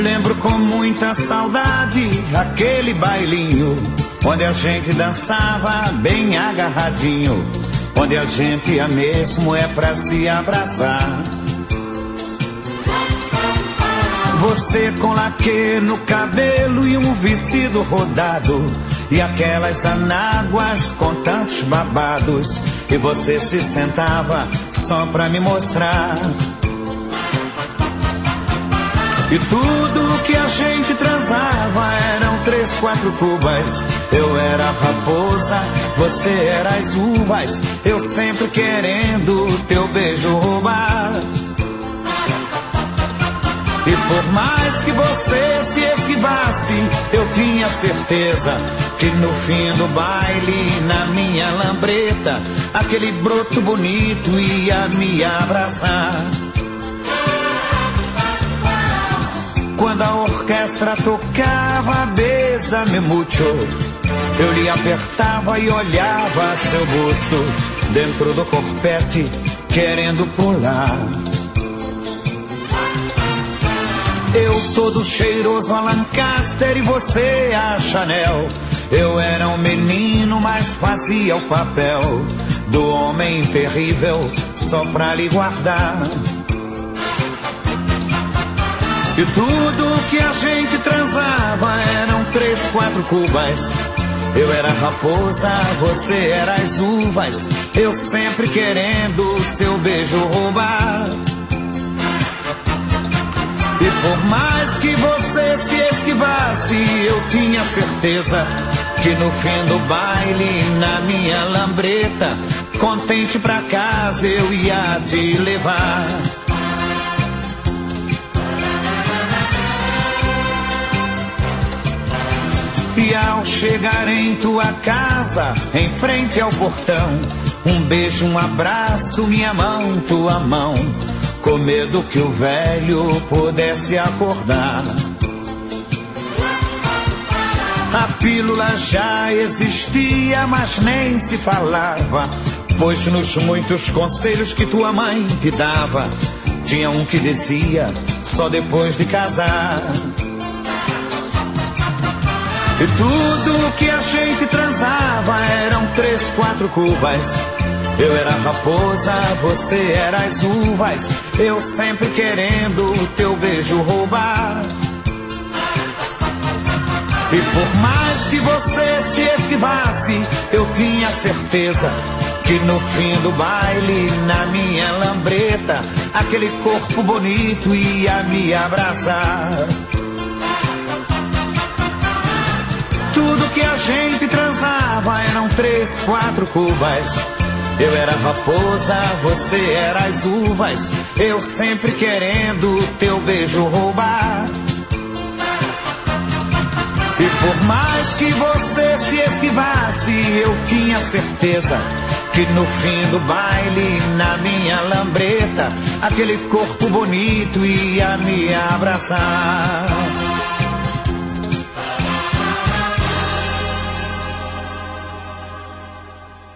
Lembro com muita saudade aquele bailinho onde a gente dançava bem agarradinho, onde a gente ia mesmo é pra se abraçar. Você com laque no cabelo e um vestido rodado, e aquelas anáguas com tantos babados, e você se sentava só pra me mostrar. E tudo que a gente transava eram 3, 4 cubas. Eu era a raposa, você era as uvas, eu sempre querendo teu beijo roubar. E por mais que você se esquivasse, eu tinha certeza que no fim do baile, na minha lambreta, aquele broto bonito ia me abraçar. Quando a orquestra tocava Bésame Mucho, eu lhe apertava e olhava seu busto dentro do corpete, querendo pular. Eu todo cheiroso a Lancaster e você a Chanel. Eu era um menino, mas fazia o papel do homem terrível só pra lhe guardar. E tudo que a gente transava eram 3, 4 cubas. Eu era a raposa, você era as uvas, eu sempre querendo seu beijo roubar. E por mais que você se esquivasse, eu tinha certeza que no fim do baile, na minha lambreta, contente pra casa eu ia te levar. E ao chegar em tua casa, em frente ao portão, um beijo, um abraço, minha mão, tua mão, com medo que o velho pudesse acordar. A pílula já existia, mas nem se falava, pois nos muitos conselhos que tua mãe te dava, tinha um que dizia, só depois de casar. E tudo que a gente transava eram 3, 4 cubas. Eu era a raposa, você era as uvas, eu sempre querendo teu beijo roubar. E por mais que você se esquivasse, eu tinha certeza que no fim do baile, na minha lambreta, aquele corpo bonito ia me abraçar. Tudo que a gente transava eram 3, 4 cubas. Eu era a raposa, você era as uvas, eu sempre querendo teu beijo roubar. E por mais que você se esquivasse, eu tinha certeza que no fim do baile, na minha lambreta, aquele corpo bonito ia me abraçar.